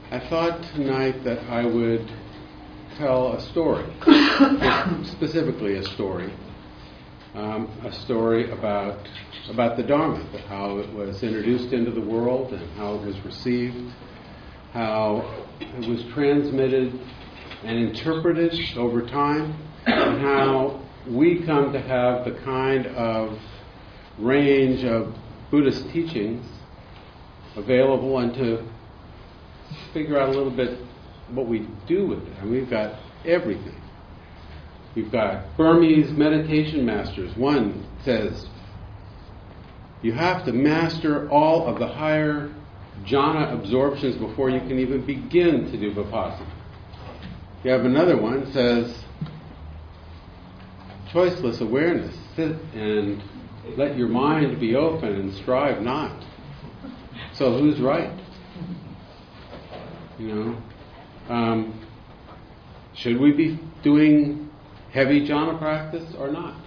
I thought tonight that I would tell a story, specifically a story about the Dharma, how it was introduced into the world and how it was received, how it was transmitted and interpreted over time, and how we come to have the kind of range of Buddhist teachings available, and to figure out a little bit what we do with it. And we've got everything. We've got Burmese meditation masters. One says, you have to master all of the higher jhana absorptions before you can even begin to do vipassana. You have another one says, choiceless awareness. Sit and let your mind be open and strive not. So who's right? Should we be doing heavy jhana practice or not?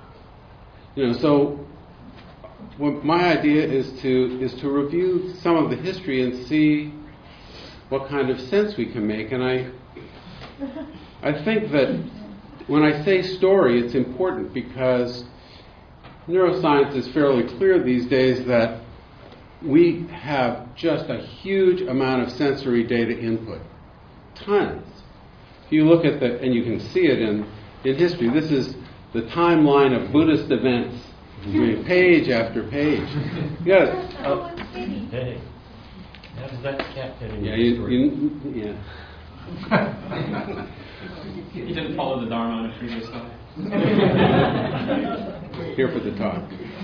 So my idea is to review some of the history and see what kind of sense we can make. And I think that when I say story, it's important because neuroscience is fairly clear these days that we have just a huge amount of sensory data input. Tons. If you look at and you can see it in history, this is the timeline of Buddhist events, page after page. You got it. Hey, how does that cat fit in Yeah, He didn't follow the Dharma on a previous slide. Here for the talk.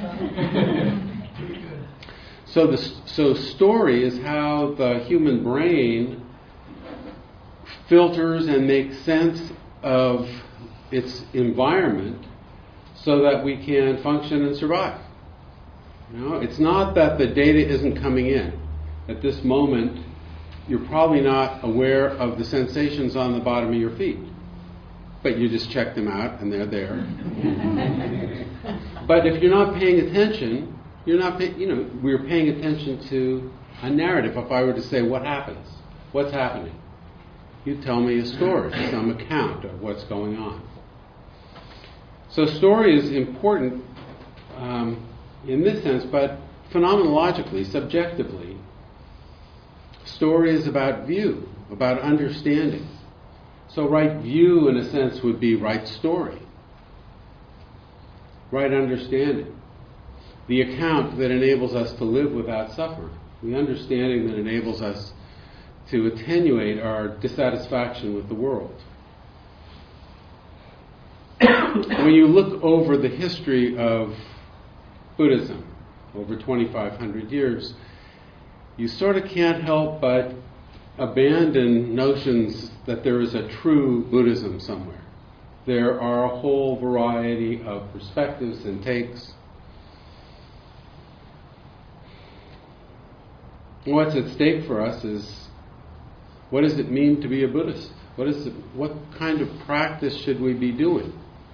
So story is how the human brain filters and makes sense of its environment so that we can function and survive. It's not that the data isn't coming in. At this moment, you're probably not aware of the sensations on the bottom of your feet, but you just check them out and they're there. But if you're not paying attention, we're paying attention to a narrative. If I were to say, what happens? What's happening? You tell me a story, some account of what's going on. So story is important in this sense, but phenomenologically, subjectively, story is about view, about understanding. So right view, in a sense, would be right story, right understanding. The account that enables us to live without suffering. The understanding that enables us to attenuate our dissatisfaction with the world. When you look over the history of Buddhism, over 2,500 years, you sort of can't help but abandon notions that there is a true Buddhism somewhere. There are a whole variety of perspectives and takes. What's at stake for us is, what does it mean to be a Buddhist? What kind of practice should we be doing?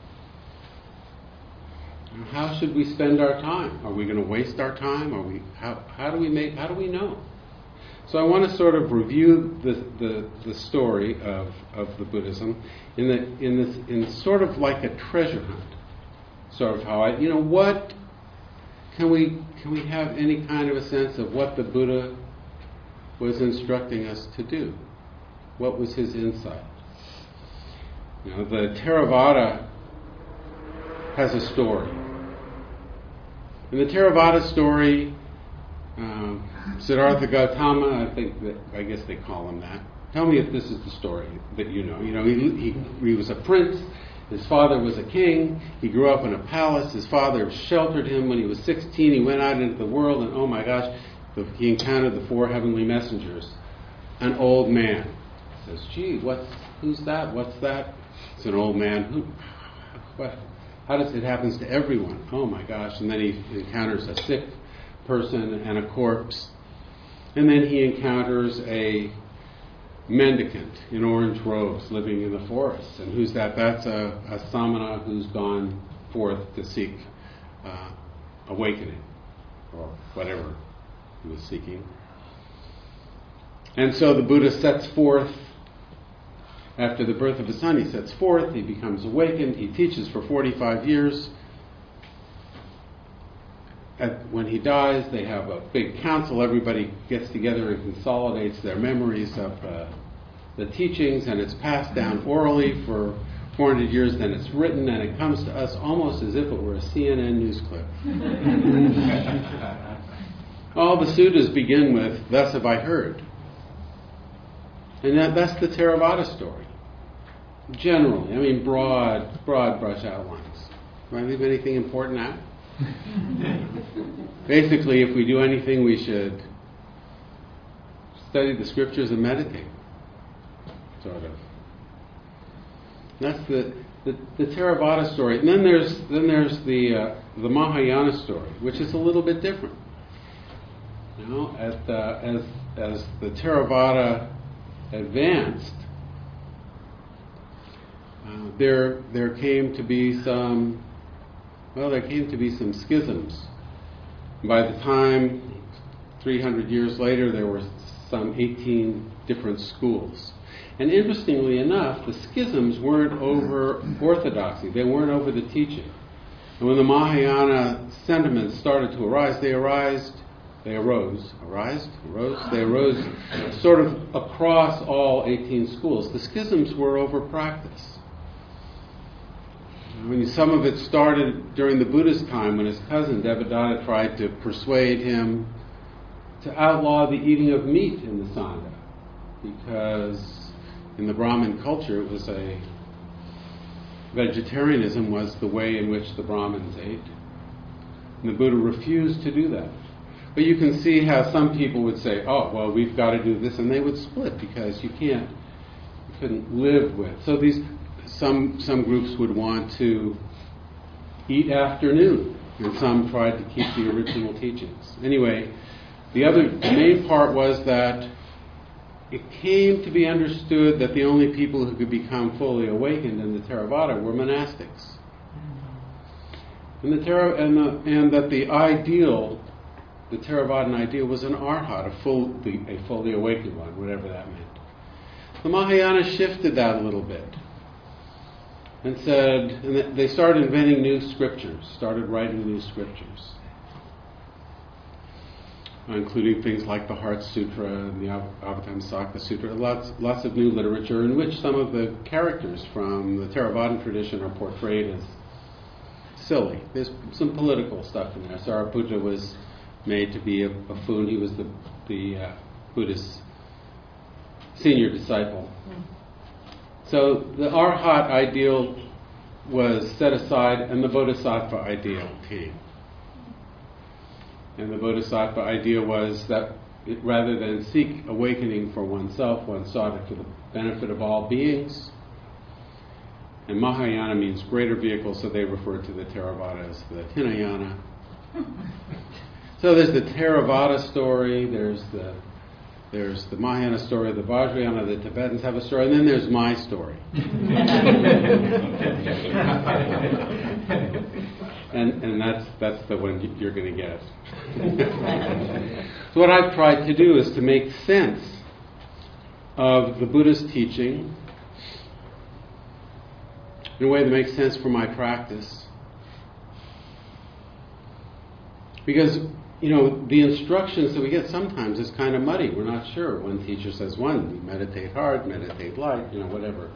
How should we spend our time? Are we going to waste our time? How do we know? So I want to sort of review the story of the Buddhism in sort of like a treasure hunt. Sort of how what can we have any kind of a sense of what the Buddha was instructing us to do? What was his insight? The Theravada has a story. In the Theravada story, Siddhartha Gautama, I guess they call him that. Tell me if this is the story that you know. He was a prince. His father was a king. He grew up in a palace. His father sheltered him. When he was 16, he went out into the world, and oh my gosh, he encountered the four heavenly messengers. An old man says, "Gee, who's that? What's that?" It's an old man. How does it happens to everyone? Oh my gosh! And then he encounters a sick person and a corpse, and then he encounters a mendicant in orange robes living in the forest. And who's that? That's a samana who's gone forth to seek awakening, or whatever he was seeking. And so the Buddha sets forth, after the birth of his son, he sets forth, he becomes awakened, he teaches for 45 years. When he dies, they have a big council, everybody gets together and consolidates their memories of the teachings, and it's passed down orally for 400 years, then it's written, and it comes to us almost as if it were a CNN news clip. All the suttas begin with, "Thus have I heard." And that's the Theravada story. Generally, I mean, broad brush outlines. Do I leave anything important out? Basically, if we do anything, we should study the scriptures and meditate. Sort of. That's the Theravada story. And then there's the Mahayana story, which is a little bit different. You know, as the Theravada advanced, there came to be some schisms. By the time, 300 years later, there were some 18 different schools. And interestingly enough, the schisms weren't over orthodoxy. They weren't over the teaching. And when the Mahayana sentiments started to arise, they arose sort of across all 18 schools. The schisms were over practice. I mean, some of it started during the Buddha's time when his cousin Devadatta tried to persuade him to outlaw the eating of meat in the Sangha, because in the Brahmin culture it was vegetarianism was the way in which the Brahmins ate. And the Buddha refused to do that. But you can see how some people would say, "Oh, well, we've got to do this," and they would split because you couldn't live with. So some groups would want to eat after noon, and some tried to keep the original teachings. Anyway, the main part was that it came to be understood that the only people who could become fully awakened in the Theravada were monastics, and that the ideal. The Theravadan ideal was an arhat, a fully awakened one, whatever that meant. The Mahayana shifted that a little bit and they started inventing new scriptures, started writing new scriptures, including things like the Heart Sutra and the Avatamsaka Sutra, lots of new literature in which some of the characters from the Theravadan tradition are portrayed as silly. There's some political stuff in there. Sariputta was made to be a buffoon. He was the Buddha's senior disciple. So the Arhat ideal was set aside, and the Bodhisattva ideal came. And the Bodhisattva idea was that rather than seek awakening for oneself, one sought it for the benefit of all beings. And Mahayana means greater vehicle, so they refer to the Theravada as the Hinayana. So there's the Theravada story, there's the Mahayana story, the Vajrayana, the Tibetans have a story, and then there's my story. and that's the one you're going to get. So what I've tried to do is to make sense of the Buddha's teaching in a way that makes sense for my practice. Because the instructions that we get sometimes is kind of muddy. We're not sure. One teacher says one, meditate hard, meditate light, whatever.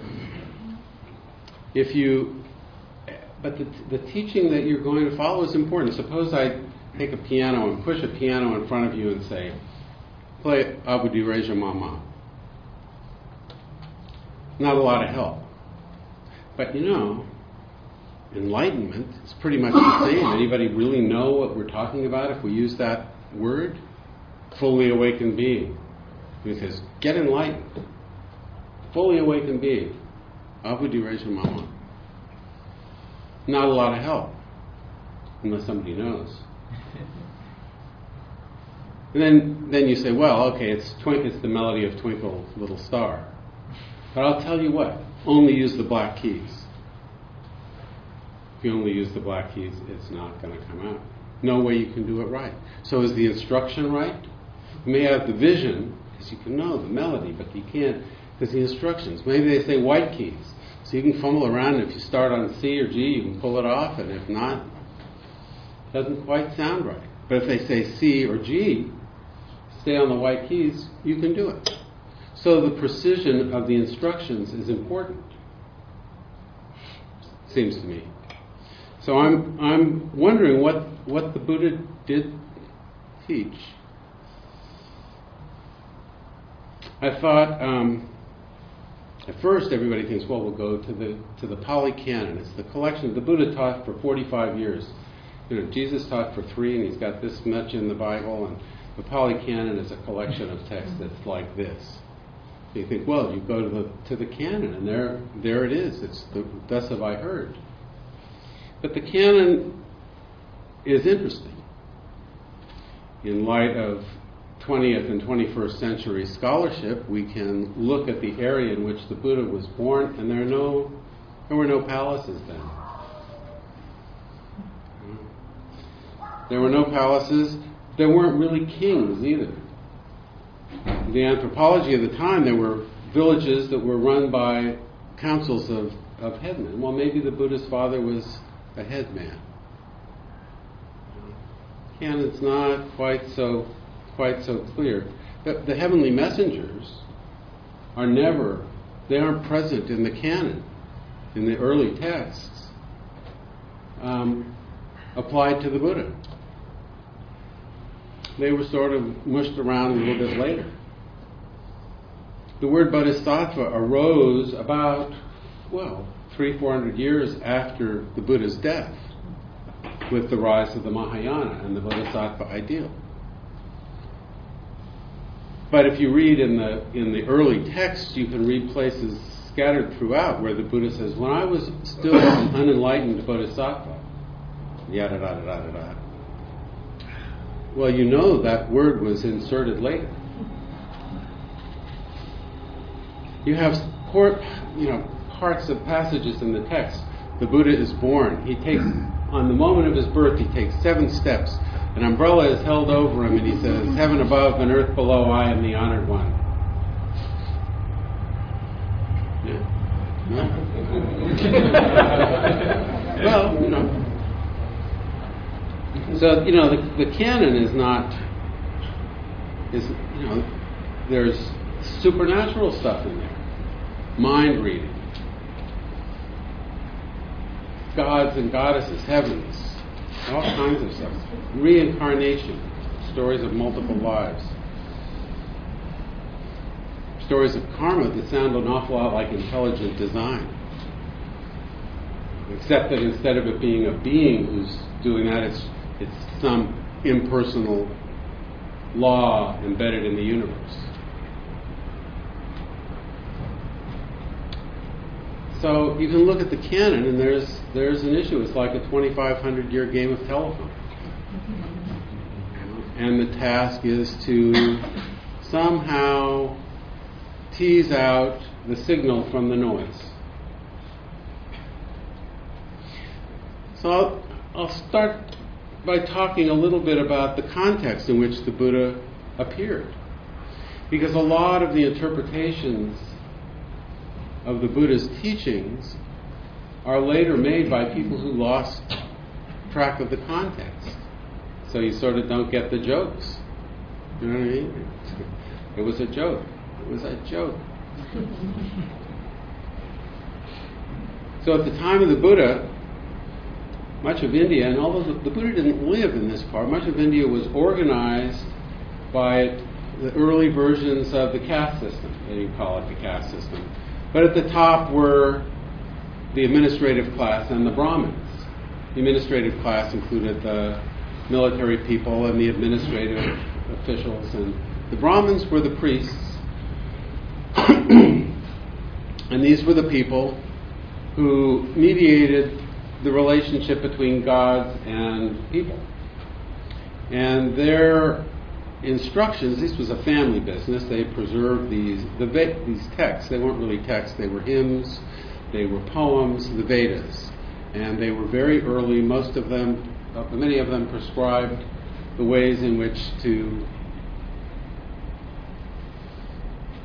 But the teaching that you're going to follow is important. Suppose I take a piano and push a piano in front of you and say, play Abudi Reja Mama. Not a lot of help. But enlightenment is pretty much the same. Anybody really know what we're talking about if we use that word? Fully awakened being. He says, get enlightened. Fully awakened being. Abudi Reja Mama. Not a lot of help. Unless somebody knows. And then you say, well, okay, it's the melody of Twinkle Little Star. But I'll tell you what, only use the black keys. If you only use the black keys, it's not going to come out. No way you can do it right. So is the instruction right? You may have the vision, because you can know the melody, but you can't, because the instructions, maybe they say white keys. So you can fumble around, and if you start on C or G, you can pull it off, and if not, it doesn't quite sound right. But if they say C or G, stay on the white keys, you can do it. So the precision of the instructions is important, seems to me. So I'm wondering what the Buddha did teach. I thought at first everybody thinks, well, we'll go to the Pali Canon. It's the collection the Buddha taught for 45 years. Jesus taught for 3, and he's got this much in the Bible, and the Pali Canon is a collection of texts that's like this. So you think, well, you go to the canon, and there it is. It's thus have I heard. But the canon is interesting in light of 20th and 21st century scholarship. We can look at the area in which the Buddha was born, and there were no palaces then. There were no palaces. There weren't really kings either. The anthropology of the time, there were villages that were run by councils of headmen. Well, maybe the Buddha's father was a headman. Canon's not quite so clear. The heavenly messengers they aren't present in the canon, in the early texts, applied to the Buddha. They were sort of mushed around a little bit later. The word bodhisattva arose about, 300-400 years after the Buddha's death, with the rise of the Mahayana and the bodhisattva ideal. But if you read in the early texts, you can read places scattered throughout where the Buddha says, when I was still an unenlightened bodhisattva, yada da da da da da. Well, you know that word was inserted later. You have parts of passages in the text. The Buddha is born. He takes, on the moment of his birth, he takes 7 steps. An umbrella is held over him, and he says, "Heaven above and earth below, I am the honored one." Yeah. Well, So, the canon there's supernatural stuff in there. Mind reading. Gods and goddesses, heavens, all kinds of stuff. Reincarnation, stories of multiple lives. Stories of karma that sound an awful lot like intelligent design. Except that instead of it being a being who's doing that, it's some impersonal law embedded in the universe. So you can look at the canon, and there's an issue. It's like a 2,500-year game of telephone. And the task is to somehow tease out the signal from the noise. So I'll start by talking a little bit about the context in which the Buddha appeared. Because a lot of the interpretations of the Buddha's teachings are later made by people who lost track of the context. So you sort of don't get the jokes. You know what I mean? It was a joke. It was a joke. So at the time of the Buddha, much of India, and although the Buddha didn't live in this part, much of India was organized by the early versions of the caste system. They didn't call it the caste system. But at the top were the administrative class and the Brahmins. The administrative class included the military people and the administrative officials, and the Brahmins were the priests. And these were the people who mediated the relationship between gods and people. And their instructions, this was a family business, they preserved these texts. They weren't really texts, they were hymns, they were poems, the Vedas. And they were very early. Many of them prescribed the ways in which to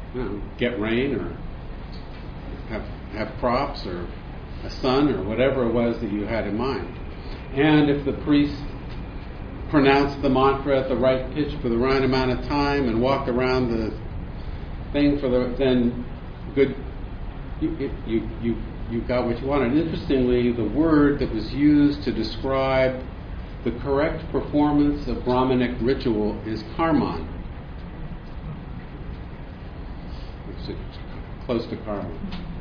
get rain or have crops or a son or whatever it was that you had in mind. And if the priest pronounced the mantra at the right pitch for the right amount of time and walked around the thing then good, you got what you wanted. And interestingly, the word that was used to describe the correct performance of Brahmanic ritual is karman. It's close to karma.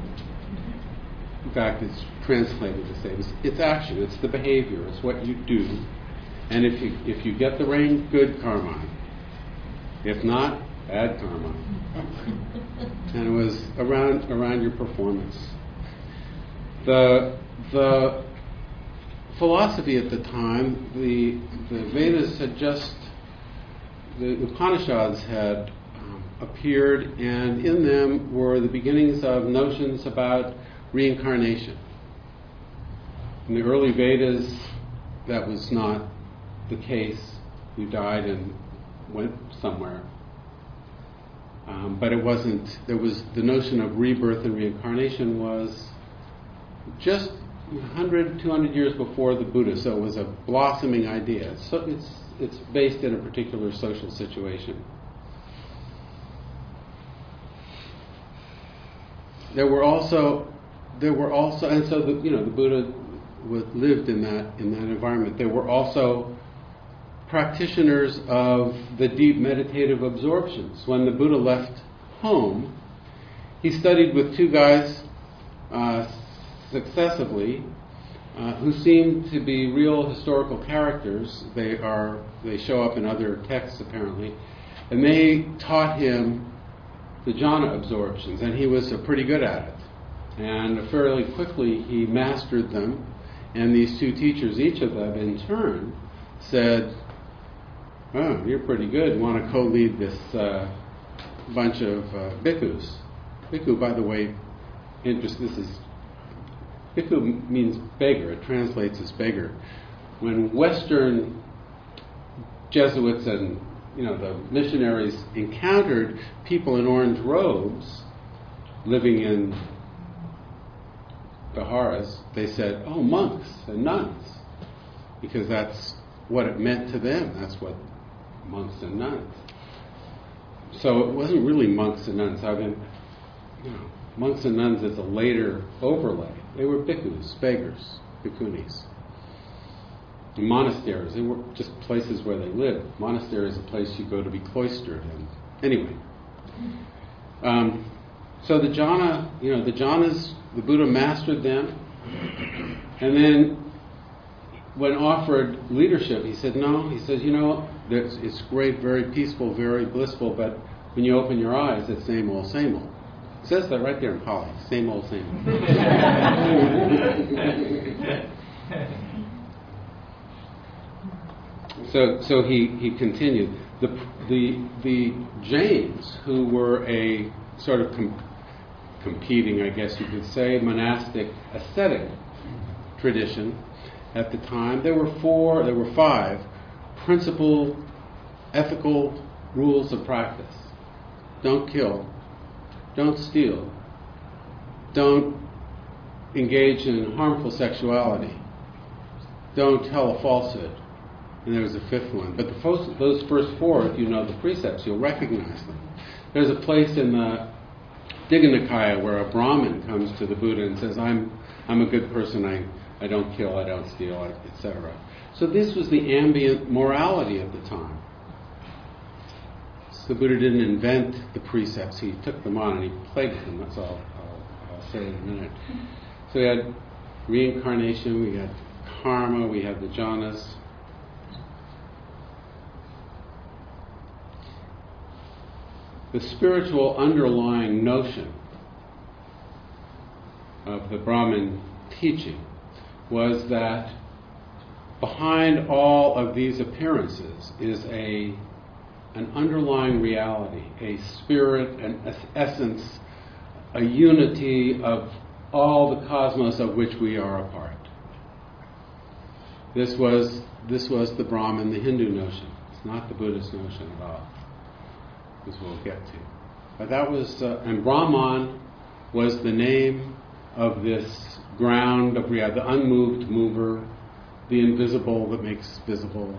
In fact, it's translated the same. It's action. It's the behavior. It's what you do. And if you get the rain, good karma. If not, bad karma. And it was around your performance. The philosophy at the time, the Vedas had the Upanishads had appeared, and in them were the beginnings of notions about reincarnation. In the early Vedas, that was not the case. You died and went somewhere. But it wasn't, there was the notion of rebirth and reincarnation was just 100, 200 years before the Buddha, so it was a blossoming idea. So it's based in a particular social situation. There were also, and so the Buddha lived in that environment. There were also practitioners of the deep meditative absorptions. When the Buddha left home, he studied with two guys successively who seemed to be real historical characters. They show up in other texts apparently, and they taught him the jhana absorptions, and he was pretty good at it. And fairly quickly he mastered them, and these two teachers, each of them in turn, said, "Oh, you're pretty good. You want to co-lead this bunch of bhikkhus?" Bhikkhu, by the way, bhikkhu means beggar. It translates as beggar. When Western Jesuits and the missionaries encountered people in orange robes living in viharas, they said, "Oh, monks and nuns," because that's what it meant to them. That's what monks and nuns. So it wasn't really monks and nuns. Monks and nuns is a later overlay. They were bhikkhus, beggars, bhikkhunis. And monasteries, they were just places where they lived. Monastery is a place you go to be cloistered in. Anyway, so the jhanas, the Buddha mastered them, and then when offered leadership, he said no. He says, it's great, very peaceful, very blissful, but when you open your eyes, it's same old, same old. It says that right there in Pali, same old, same old. So he continued. The Jains, who were a sort of competing, I guess you could say, monastic ascetic tradition at the time, there were 5 principal ethical rules of practice. Don't kill. Don't steal. Don't engage in harmful sexuality. Don't tell a falsehood. And there was a 5th one. But those first 4, if you know the precepts, you'll recognize them. There's a place in the Digha Nikaya where a Brahmin comes to the Buddha and says, I'm a good person, I don't kill, I don't steal, etc. So this was the ambient morality of the time. So the Buddha didn't invent the precepts, he took them on and he played with them. That's all I'll say in a minute. So we had reincarnation, we had karma, we had the jhanas. The spiritual underlying notion of the Brahmin teaching was that behind all of these appearances is an underlying reality, a spirit, an essence, a unity of all the cosmos of which we are a part. This was the Brahmin, the Hindu notion. It's not the Buddhist notion at all, as we'll get to. But that was, and Brahman was the name of this ground of reality, the unmoved mover, the invisible that makes visible.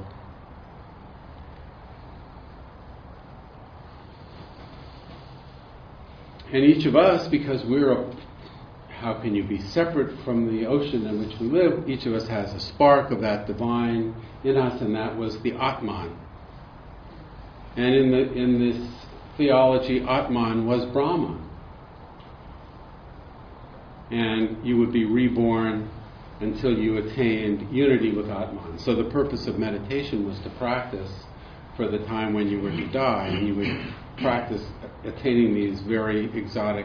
And each of us, because how can you be separate from the ocean in which we live? Each of us has a spark of that divine in us, and that was the Atman. And in this theology, Atman was Brahman. And you would be reborn until you attained unity with Atman. So the purpose of meditation was to practice for the time when you were to die, and you would practice attaining these very exotic,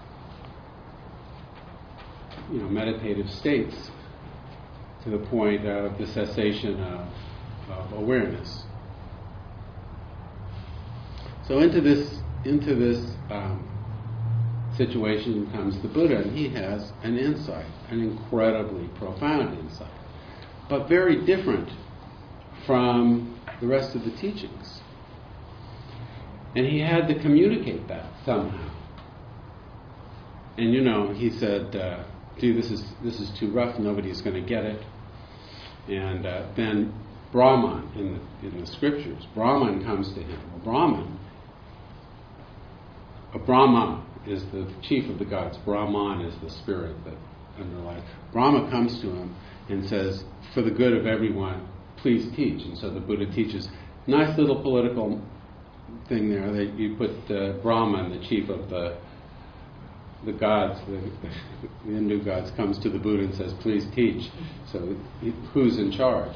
meditative states to the point of the cessation of awareness. So into this situation comes the Buddha, and he has an insight, an incredibly profound insight, but very different from the rest of the teachings. And he had to communicate that somehow. And he said, "Gee, this is too rough. Nobody's going to get it." And then Brahman in the scriptures, Brahman comes to him. Well, Brahma is the chief of the gods. Brahman is the spirit that underlies. Brahma comes to him and says, "For the good of everyone, please teach." And so the Buddha teaches. Nice little political thing there that you put Brahman, the chief of the gods, the Hindu gods, comes to the Buddha and says, "Please teach." So who's in charge?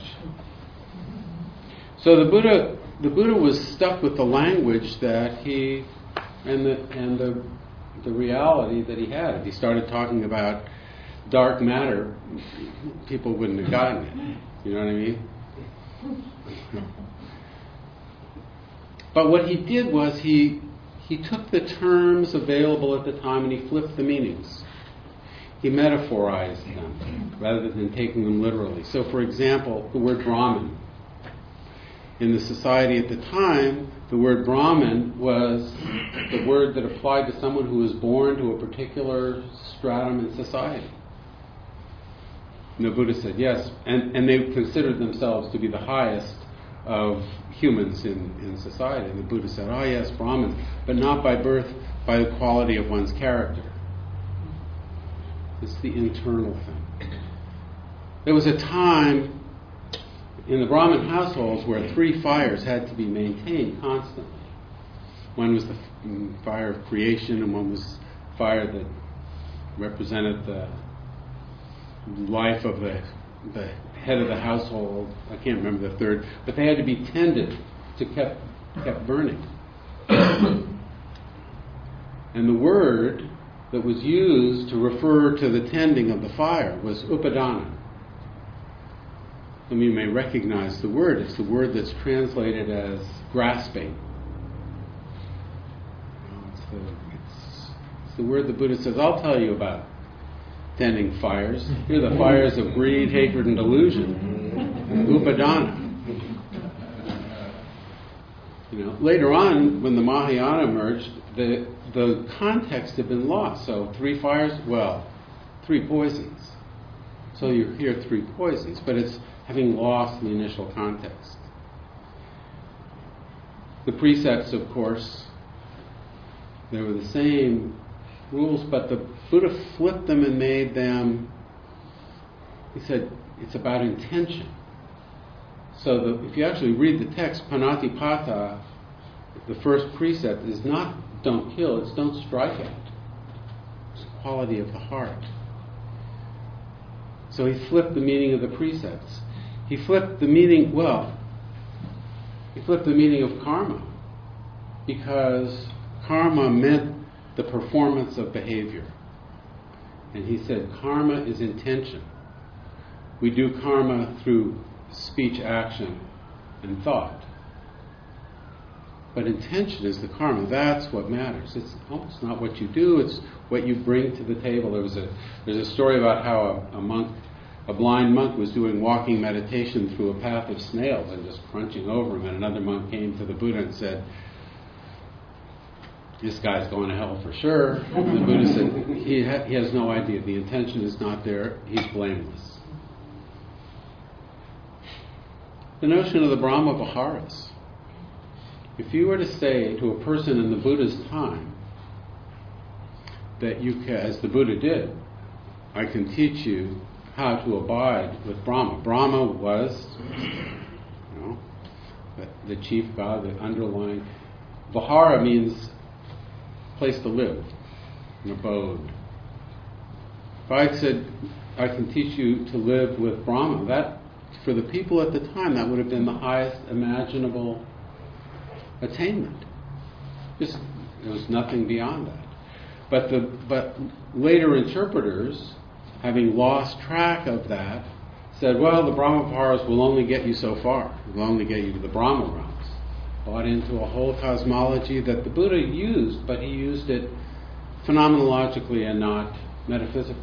So the Buddha was stuck with the language that he and the reality that he had. If he started talking about dark matter, people wouldn't have gotten it. You know what I mean? But what he did was he took the terms available at the time and he flipped the meanings. He metaphorized them rather than taking them literally. So, for example, the word Brahman. In the society at the time, the word Brahman was the word that applied to someone who was born to a particular stratum in society. And the Buddha said yes, and they considered themselves to be the highest of humans in society. And the Buddha said, "Oh yes, Brahmins, but not by birth, by the quality of one's character." It's the internal thing. There was a time in the Brahmin households where 3 fires had to be maintained constantly. One was the fire of creation, and one was fire that represented the life of the head of the household. I can't remember the third, but they had to be tended to kept burning. And the word that was used to refer to the tending of the fire was upadana. Some of you may recognize the word. It's the word that's translated as grasping. It's the word the Buddha says, "I'll tell you about tending fires. Here are the fires of greed, hatred, and delusion." Upadana. Later on, when the Mahayana emerged, the context had been lost. So 3 fires, 3 poisons. So you hear 3 poisons, but it's having lost the initial context. The precepts, of course, they were the same rules, but the Buddha flipped them and made them, he said, it's about intention. So if you actually read the text, Panatipata, the first precept is not don't kill, it's don't strike at. It's the quality of the heart. So he flipped the meaning of the precepts. He flipped the meaning of karma, because karma meant the performance of behavior. And he said karma is intention. We do karma through speech, action, and thought. But intention is the karma. That's what matters. It's almost not what you do, it's what you bring to the table. There's a story about how a blind monk was doing walking meditation through a path of snails and just crunching over them, and another monk came to the Buddha and said, this guy's going to hell for sure. And the Buddha said, he has no idea. The intention is not there. He's blameless. The notion of the Brahma Viharas. If you were to say to a person in the Buddha's time that you can, as the Buddha did, I can teach you how to abide with Brahma. Brahma was, the chief god, the underlying. Vihara means place to live, an abode. If I said I can teach you to live with Brahma, that for the people at the time that would have been the highest imaginable attainment. There was nothing beyond that. But later interpreters, having lost track of that, said, well, the Brahma Viharas will only get you so far. It will only get you to the Brahma realms. Bought into a whole cosmology that the Buddha used, but he used it phenomenologically and not metaphysically.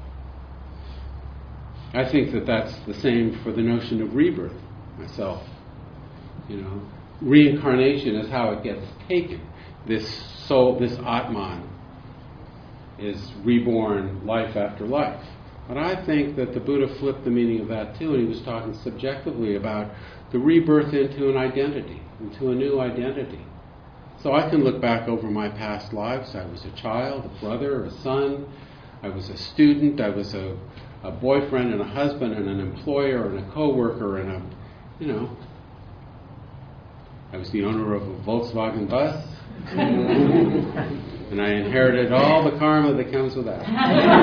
I think that that's the same for the notion of rebirth, myself. Reincarnation is how it gets taken. This soul, this Atman, is reborn life after life. But I think that the Buddha flipped the meaning of that too, and he was talking subjectively about the rebirth into an identity, into a new identity. So I can look back over my past lives. I was a child, a brother, a son. I was a student. I was a boyfriend and a husband and an employer and a co-worker and I was the owner of a Volkswagen bus. And I inherited all the karma that comes with that.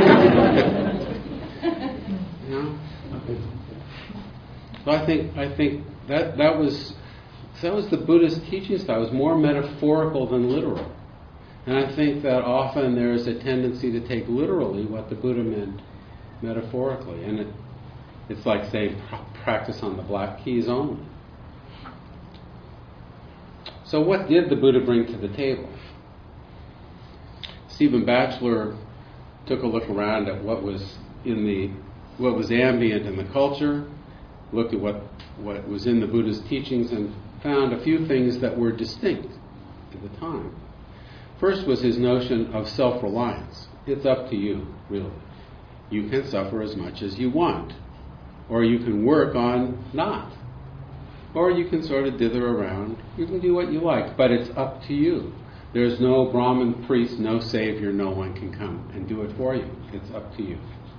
So I think that was the Buddhist teaching style. It was more metaphorical than literal. And I think that often there's a tendency to take literally what the Buddha meant metaphorically. And it's like saying practice on the black keys only. So what did the Buddha bring to the table? Stephen Batchelor took a look around at what was ambient in the culture, looked at what was in the Buddha's teachings, and found a few things that were distinct at the time. First was his notion of self-reliance. It's up to you, really. You can suffer as much as you want, or you can work on not. Or you can sort of dither around. You can do what you like, but it's up to you. There's no Brahmin priest, no savior, no one can come and do it for you. It's up to you.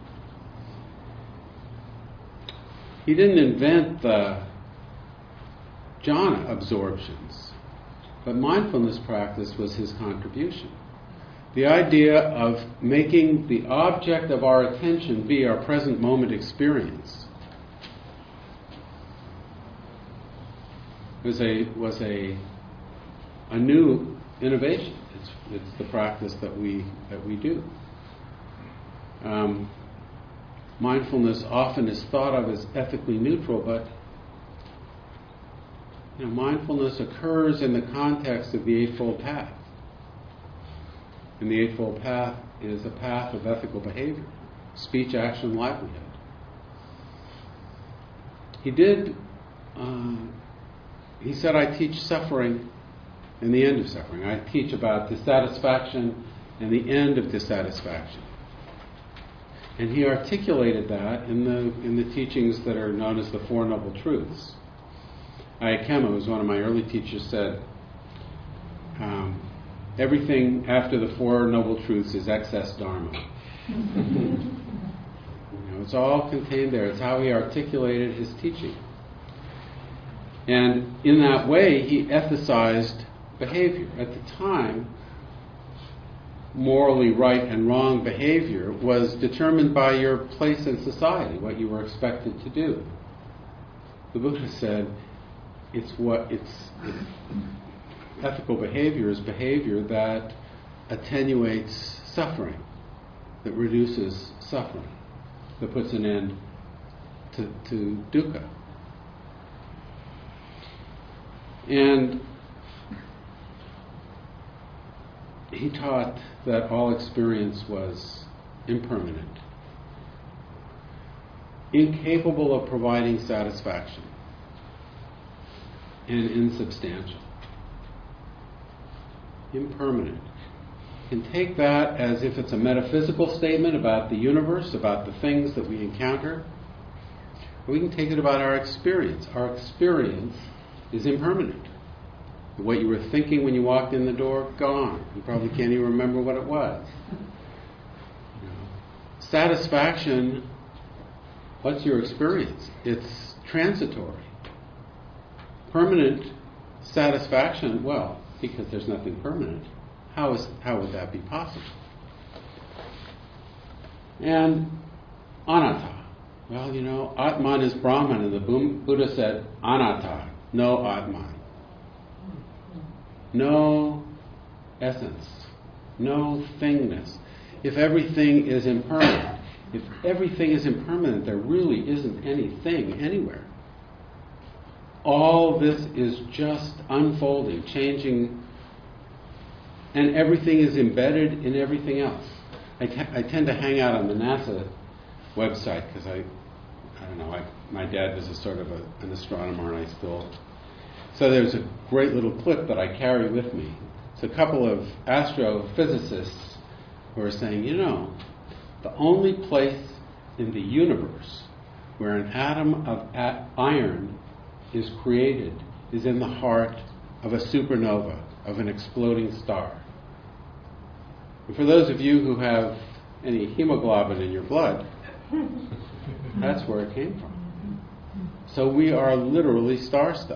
He didn't invent the jhana absorptions, but mindfulness practice was his contribution. The idea of making the object of our attention be our present moment experience was a new innovation. It's the practice that we do. Mindfulness often is thought of as ethically neutral, but mindfulness occurs in the context of the Eightfold Path. And the Eightfold Path is a path of ethical behavior, speech, action, livelihood. He said, I teach suffering and the end of suffering. I teach about dissatisfaction and the end of dissatisfaction. And he articulated that in the teachings that are known as the Four Noble Truths. Ayakema, who was one of my early teachers, said, everything after the Four Noble Truths is excess dharma. It's all contained there. It's how he articulated his teaching. And in that way, he ethicized behavior. At the time, morally right and wrong behavior was determined by your place in society, what you were expected to do. The Buddha said, ethical behavior is behavior that attenuates suffering, that reduces suffering, that puts an end to dukkha. And he taught that all experience was impermanent, incapable of providing satisfaction, and insubstantial. Impermanent. You can take that as if it's a metaphysical statement about the universe, about the things that we encounter. Or we can take it about our experience. Our experience is impermanent. What you were thinking when you walked in the door, gone. You probably can't even remember what it was. Satisfaction, what's your experience? It's transitory. Permanent satisfaction, well, because there's nothing permanent, how would that be possible? And anatta. Well, Atman is Brahman, and the Buddha said anatta, no Atman. No essence, no thingness. If everything is impermanent, there really isn't anything anywhere. All this is just unfolding, changing, and everything is embedded in everything else. I tend to hang out on the NASA website because I don't know, my dad was a sort of an astronomer, and I still... So there's a great little clip that I carry with me. It's a couple of astrophysicists who are saying, the only place in the universe where an atom of iron is created is in the heart of a supernova, of an exploding star. And for those of you who have any hemoglobin in your blood, that's where it came from. So we are literally star stuff.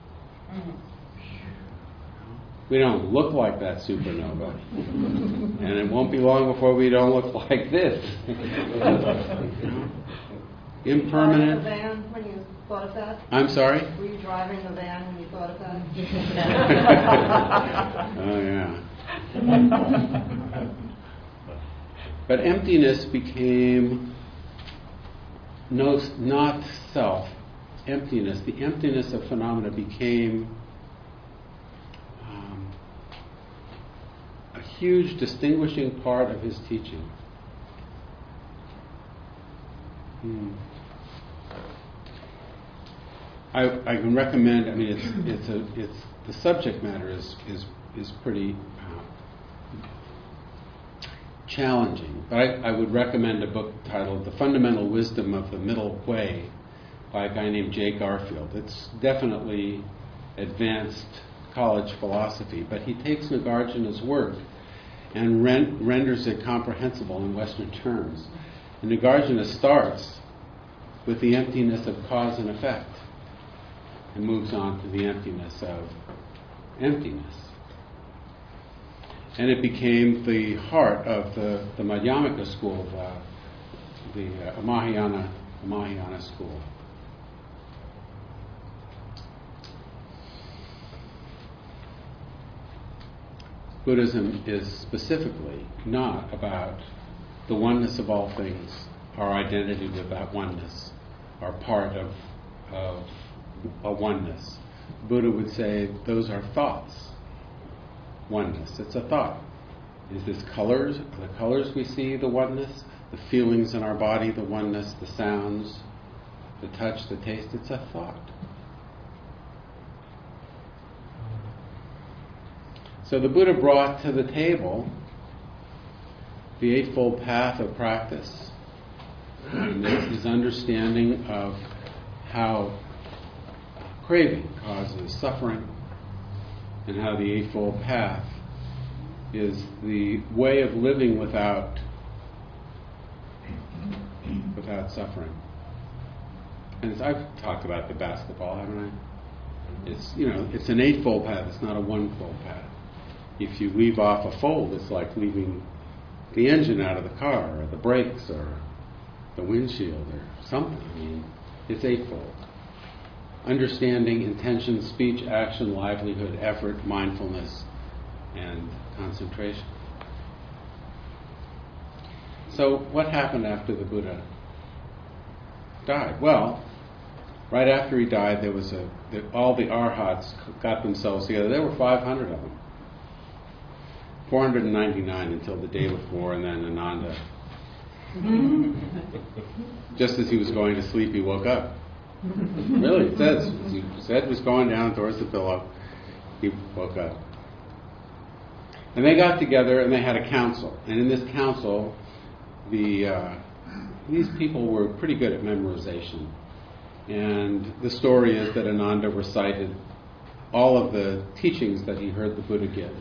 We don't look like that supernova. And it won't be long before we don't look like this. Impermanent. Were you driving the van when you thought of that? I'm sorry? Were you driving the van when you thought of that? Oh, yeah. But emptiness became not self. Emptiness, the emptiness of phenomena became a huge distinguishing part of his teaching. I can recommend. I mean, it's the subject matter is pretty challenging, but I would recommend a book titled "The Fundamental Wisdom of the Middle Way" by a guy named Jay Garfield. It's definitely advanced college philosophy, but he takes Nagarjuna's work and renders it comprehensible in Western terms. And Nagarjuna starts with the emptiness of cause and effect and moves on to the emptiness of emptiness. And it became the heart of the Madhyamaka school, the Mahayana school. Buddhism is specifically not about the oneness of all things, our identity with that oneness, our part of a oneness. Buddha would say those are thoughts. Oneness, it's a thought. Is this colors? Are the colors we see the oneness? The feelings in our body, the oneness, the sounds, the touch, the taste, it's a thought. So the Buddha brought to the table the Eightfold Path of practice, and his understanding of how craving causes suffering, and how the Eightfold Path is the way of living without suffering. And I've talked about the basketball, haven't I? It's an eightfold path. It's not a one-fold path. If you leave off a fold, it's like leaving the engine out of the car, or the brakes, or the windshield, or something. I mean, it's eightfold. Understanding, intention, speech, action, livelihood, effort, mindfulness, and concentration. So what happened after the Buddha died? Well, right after he died, there was all the arhats got themselves together. There were 500 of them. 499 until the day before, and then Ananda. Just as he was going to sleep, he woke up. Really, it says. His head was going down towards the pillow. He woke up. And they got together and they had a council. And in this council, these people were pretty good at memorization. And the story is that Ananda recited all of the teachings that he heard the Buddha give.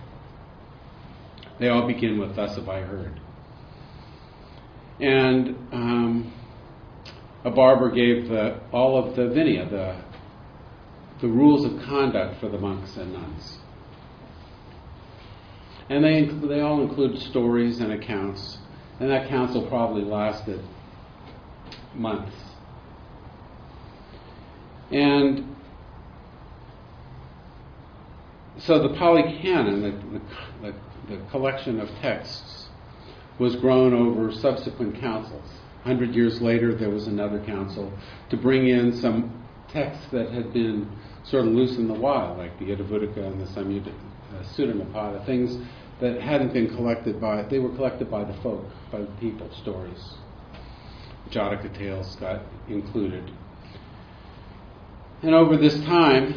They all begin with "Thus have I heard." And a barber gave all of the Vinaya, the rules of conduct for the monks and nuns. And they all include stories and accounts. And that council probably lasted months. And so the Pali Canon, the collection of texts, was grown over subsequent councils. 100 years later, there was another council to bring in some texts that had been sort of loose in the wild, like the Itavutika and the Sutta Nipada, things that hadn't been collected they were collected by the folk, by the people, stories. Jataka tales got included. And over this time,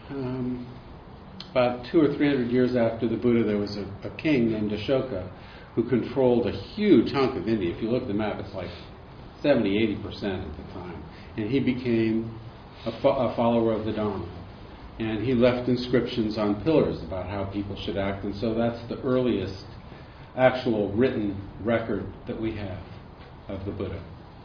about 200 or 300 years after the Buddha, there was a king named Ashoka who controlled a huge hunk of India. If you look at the map, it's like 70-80% at the time. And he became a follower of the Dharma. And he left inscriptions on pillars about how people should act. And so that's the earliest actual written record that we have of the Buddha.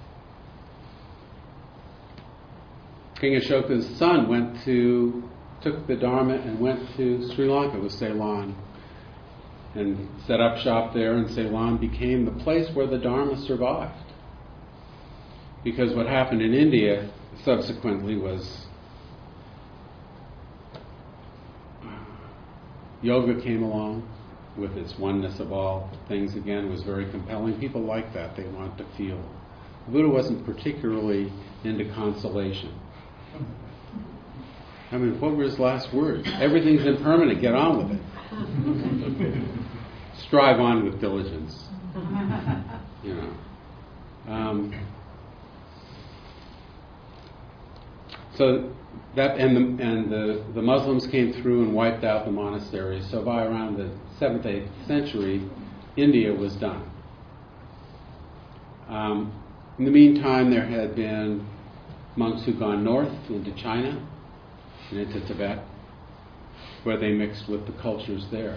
King Ashoka's son took the Dharma and went to Sri Lanka with Ceylon and set up shop there, and Ceylon became the place where the Dharma survived. Because what happened in India subsequently was yoga came along with its oneness of all things again. It was very compelling. People liked that. They wanted to feel. The Buddha wasn't particularly into consolation. I mean, what were his last words? Everything's impermanent. Get on with it. Strive on with diligence. You know. So that and the Muslims came through and wiped out the monasteries. So by around the 7th, 8th century, India was done. In the meantime, there had been monks who'd gone north into China and into Tibet, where they mixed with the cultures there.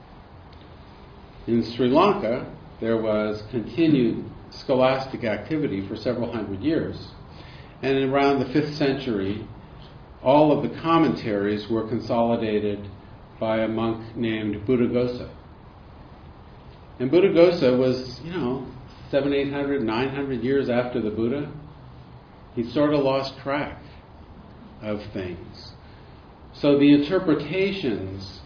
In Sri Lanka, there was continued scholastic activity for several hundred years. And around the 5th century, all of the commentaries were consolidated by a monk named Buddhaghosa. And Buddhaghosa was, 700, 800, 900 years after the Buddha. He sort of lost track of things. So the interpretations,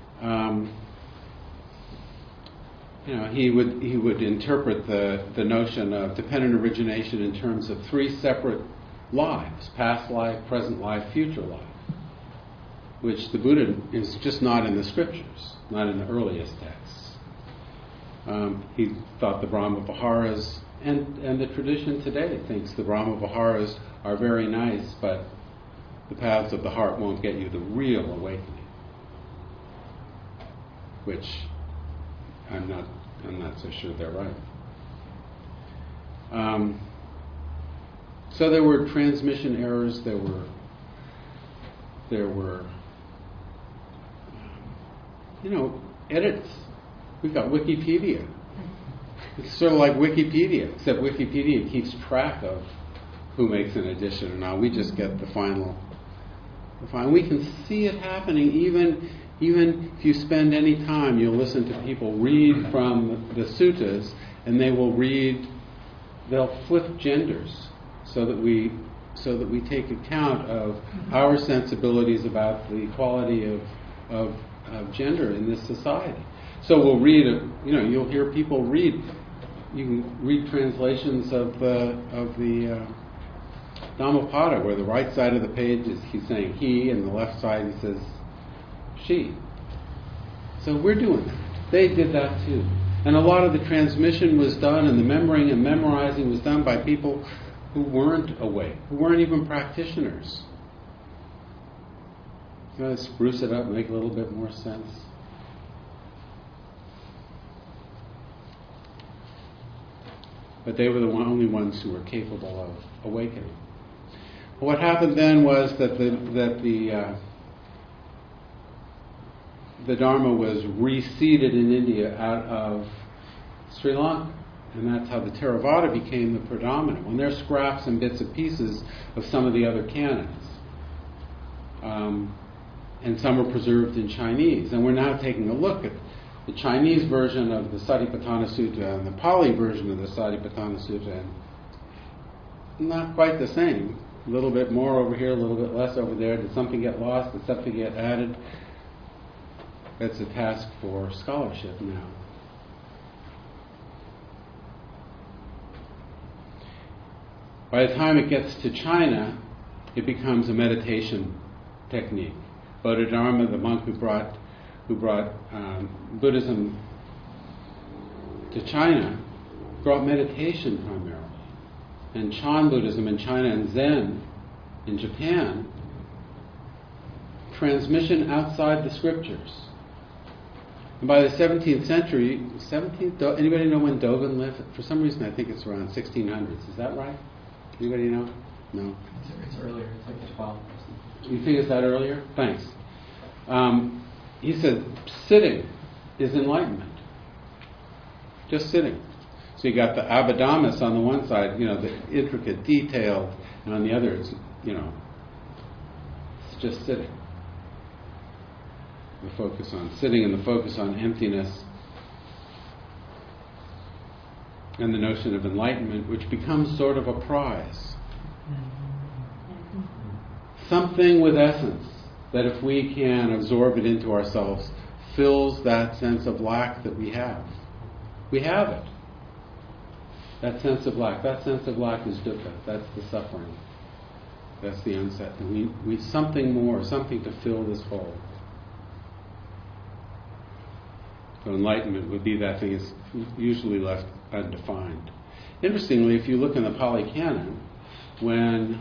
he would interpret the notion of dependent origination in terms of 3 separate lives: past life, present life, future life, which the Buddha is just not in the scriptures, not in the earliest texts. He thought the Brahma Viharas, and the tradition today thinks the Brahma Viharas are very nice, but the paths of the heart won't get you the real awakening, which I'm not so sure they're right. So there were transmission errors. There were edits. We've got Wikipedia. It's sort of like Wikipedia, except Wikipedia keeps track of who makes an addition or not. We just get the final. We can see it happening even if you spend any time. You'll listen to people read from the suttas, and they'll flip genders so that we take account of our sensibilities about the equality of gender in this society. So we'll read you'll hear people read. You can read translations of the Dhammapada, where the right side of the page he's saying he, and the left side he says she. So we're doing that. They did that too. And a lot of the transmission was done, and the memorizing was done by people who weren't awake, who weren't even practitioners. You know, spruce it up, make a little bit more sense. but they were the only ones who were capable of awakening. What happened then was that the Dharma was reseeded in India out of Sri Lanka. And that's how the Theravada became the predominant one. There's scraps and bits and pieces of some of the other canons. And some are preserved in Chinese. And we're now taking a look at the Chinese version of the Satipatthana Sutta and the Pali version of the Satipatthana Sutta. And not quite the same. A little bit more over here, a little bit less over there. Did something get lost? Did something get added? That's a task for scholarship now. By the time it gets to China, it becomes a meditation technique. Bodhidharma, the monk who brought Buddhism to China, brought meditation primarily. And Chan Buddhism in China and Zen in Japan, transmission outside the scriptures. And by the 17th century, anybody know when Dogen lived? For some reason I think it's around 1600s. Is that right? Anybody know? No? It's earlier. It's like 12. You think it's that earlier? Thanks. He said, sitting is enlightenment. Just sitting. So you got the Abhidhammas on the one side, the intricate, detailed, and on the other, it's just sitting. The focus on sitting and the focus on emptiness. And the notion of enlightenment, which becomes sort of a prize. Something with essence, that if we can absorb it into ourselves, fills that sense of lack that we have. We have it. That sense of lack. That sense of lack is dukkha. That's the suffering. That's the unset. And we something more, something to fill this hole. So enlightenment would be that thing is usually left undefined. Interestingly, if you look in the Pali Canon, when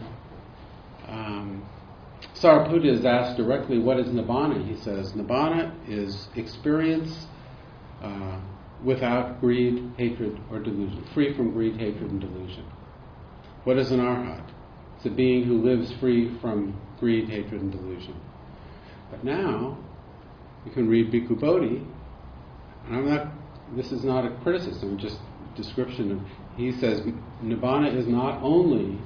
Sariputta is asked directly what is Nibbana, he says, Nibbana is experience without greed, hatred, or delusion. Free from greed, hatred, and delusion. What is an arhat? It's a being who lives free from greed, hatred, and delusion. But now, you can read Bhikkhu Bodhi, and this is not a criticism, just description of, he says, Nibbana is not only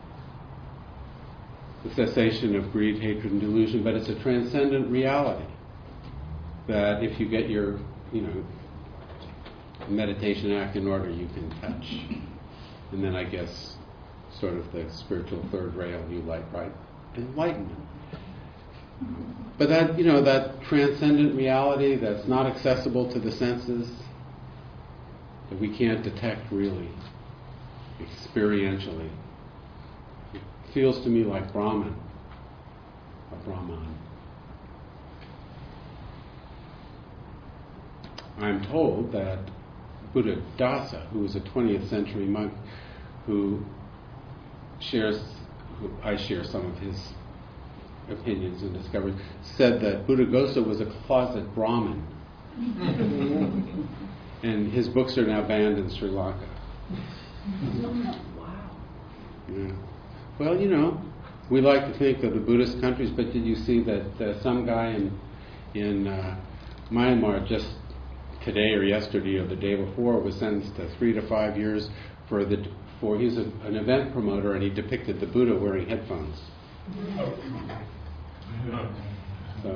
the cessation of greed, hatred, and delusion, but it's a transcendent reality. That if you get your, meditation act in order, you can touch. And then I guess, sort of the spiritual third rail, you like, right? Enlightenment. But that, that transcendent reality that's not accessible to the senses, that we can't detect really, experientially, it feels to me like Brahman, a Brahman. I'm told that Buddha Dasa, who was a 20th century monk I share some of his opinions and discoveries, said that Buddhaghosa was a closet Brahmin. And his books are now banned in Sri Lanka. Wow. Yeah. Well, we like to think of the Buddhist countries, but did you see that some guy in Myanmar just today or yesterday or the day before was sentenced to 3 to 5 years he's an event promoter, and he depicted the Buddha wearing headphones. So,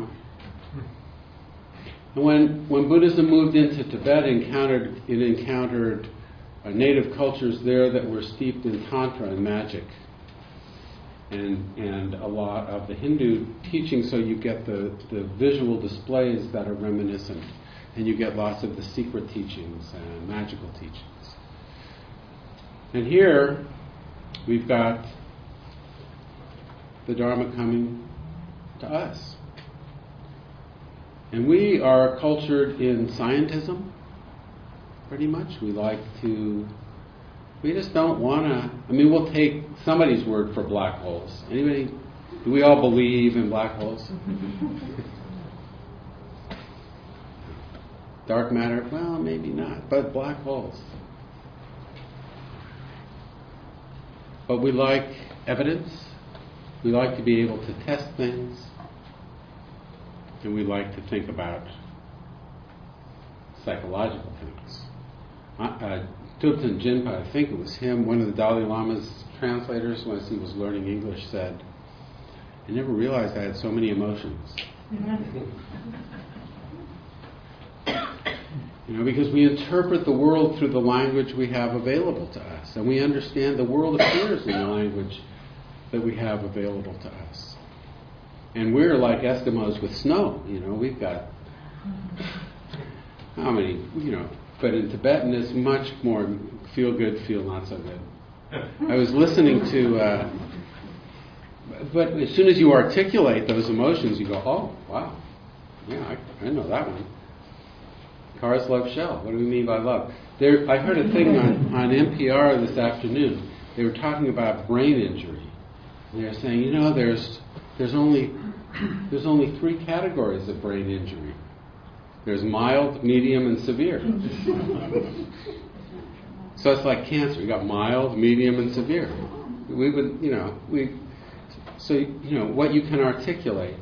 And when Buddhism moved into Tibet, it encountered native cultures there that were steeped in Tantra and magic. And a lot of the Hindu teaching, so you get the visual displays that are reminiscent. And you get lots of the secret teachings and magical teachings. And here, we've got the Dharma coming to us. And we are cultured in scientism, pretty much. We just don't want to, we'll take somebody's word for black holes. Anybody, do we all believe in black holes? Dark matter? Well, maybe not, but black holes. But we like evidence. We like to be able to test things. And we like to think about psychological things. Thubten Jinpa, I think it was him, one of the Dalai Lama's translators, when he was learning English, said, "I never realized I had so many emotions." Because we interpret the world through the language we have available to us, and we understand the world appears in the language that we have available to us. And we're like Eskimos with snow. We've got how many? But in Tibetan, it's much more feel good, feel not so good. I was listening to, but as soon as you articulate those emotions, you go, "Oh, wow, yeah, I know that one." Cars love shell. What do we mean by love? I heard a thing on NPR this afternoon. They were talking about brain injury. And they were saying, there's only 3 categories of brain injury. There's mild, medium, and severe. So it's like cancer. You got mild, medium, and severe. What you can articulate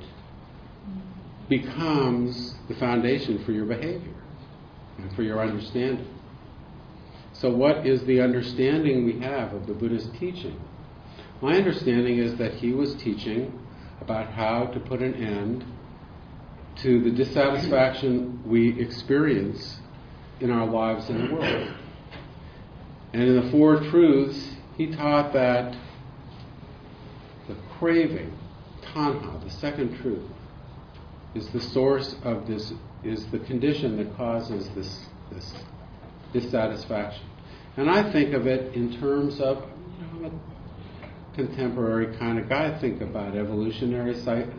becomes the foundation for your behavior and for your understanding. So what is the understanding we have of the Buddha's teaching? My understanding is that he was teaching about how to put an end to the dissatisfaction we experience in our lives in the world. And in the Four Truths, he taught that the craving, tanha, the second truth, is the source of this, is the condition that causes this dissatisfaction. And I think of it in terms of, I'm a contemporary kind of guy. I think about evolutionary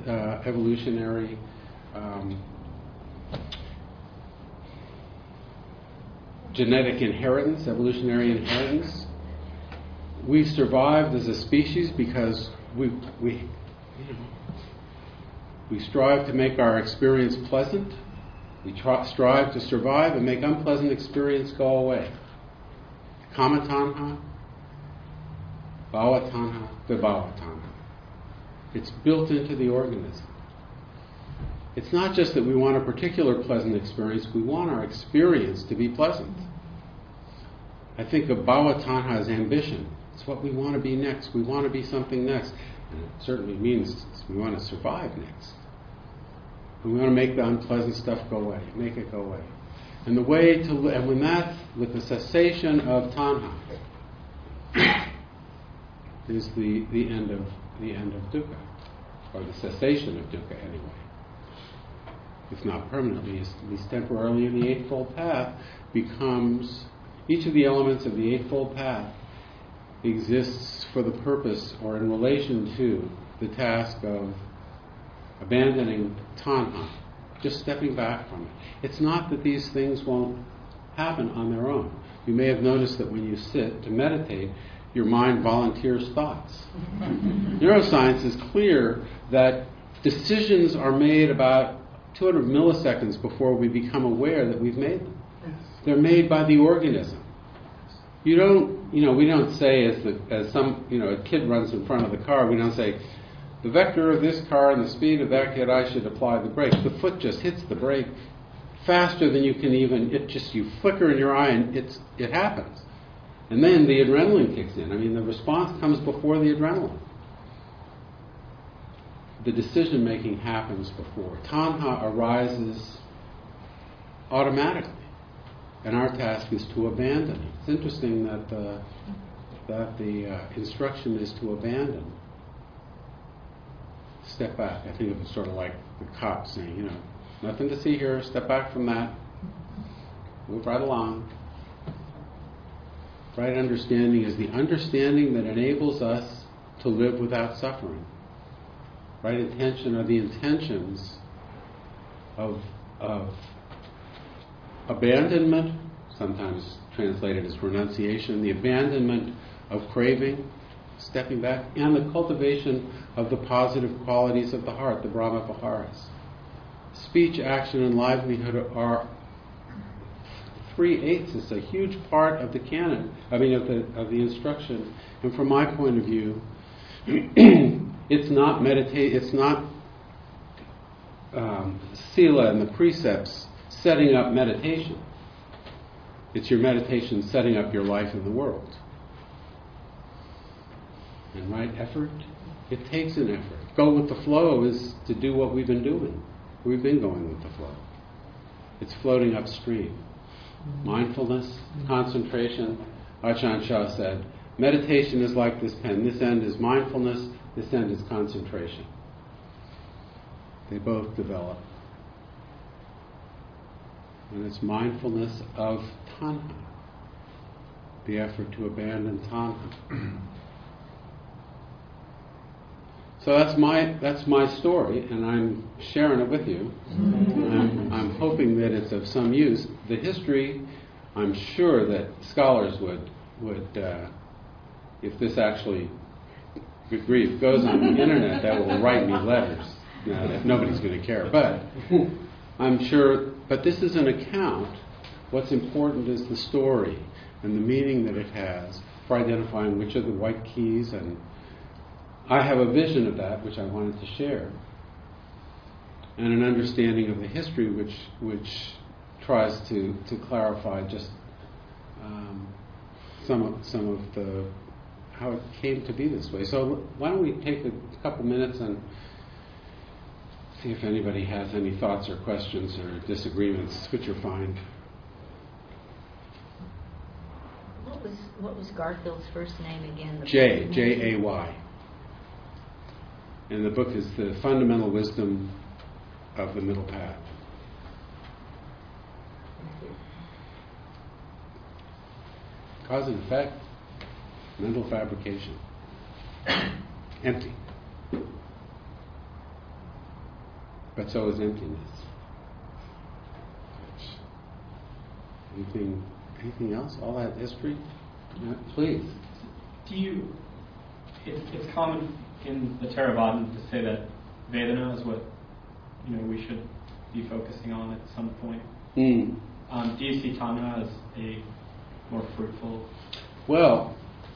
genetic inheritance, evolutionary inheritance. We've survived as a species because we strive to make our experience pleasant. We strive to survive and make unpleasant experience go away. Kama tanha, bhava tanha, vibhava tanha. It's built into the organism. It's not just that we want a particular pleasant experience, we want our experience to be pleasant. I think of bhava tanha as ambition. It's what we want to be next. We want to be something next. And it certainly means we want to survive next. And we want to make the unpleasant stuff go away, make it go away. And the way to, and when that, with the cessation of tanha, is the end of dukkha, or the cessation of dukkha anyway. If not permanently, at least temporarily, in the Eightfold Path becomes, each of the elements of the Eightfold Path exists for the purpose or in relation to the task of abandoning tanha, just stepping back from it. It's not that these things won't happen on their own. You may have noticed that when you sit to meditate, your mind volunteers thoughts. Neuroscience is clear that decisions are made about 200 milliseconds before we become aware that we've made them. They're made by the organism. We don't say as some, a kid runs in front of the car, we don't say, the vector of this car and the speed of that kid, I should apply the brake. The foot just hits the brake faster than you can even, you flicker in your eye and it happens. And then the adrenaline kicks in. The response comes before the adrenaline. The decision making happens before. Tanha arises automatically. And our task is to abandon it. It's interesting that the instruction is to abandon. Step back. I think of it sort of like the cop saying, nothing to see here, step back from that. Move right along. Right understanding is the understanding that enables us to live without suffering. Right intention are the intentions of abandonment, sometimes translated as renunciation, the abandonment of craving, stepping back, and the cultivation of the positive qualities of the heart, the Brahma Viharas. Speech, action, and livelihood are 3/8 is a huge part of the canon. Of the instruction. And from my point of view, it's not It's not sila and the precepts setting up meditation. It's your meditation setting up your life in the world. And right effort, it takes an effort. Go with the flow is to do what we've been doing. We've been going with the flow. It's floating upstream. Mindfulness, concentration. Ajahn Chah said, meditation is like this pen. This end is mindfulness, this end is concentration. They both develop. And it's mindfulness of tanha, the effort to abandon tanha. So that's my story, and I'm sharing it with you. I'm hoping that it's of some use. The history, I'm sure that scholars would if this actually, good grief, goes on the internet, that will write me letters. That nobody's going to care. But I'm sure, but this is an account. What's important is the story and the meaning that it has for identifying which are the white keys, and I have a vision of that which I wanted to share, and an understanding of the history which tries to clarify just some of the how it came to be this way. So why don't we take a couple minutes and see if anybody has any thoughts or questions or disagreements, which are fine. What was Garfield's first name again? J-A-Y. And the book is The Fundamental Wisdom of the Middle Path. Cause and effect, mental fabrication. Empty. But so is emptiness. Anything else? All that history? Yeah, please. It's common in the Theravada to say that Vedana is what we should be focusing on at some point. Do you see Tanha as a more fruitful? Well,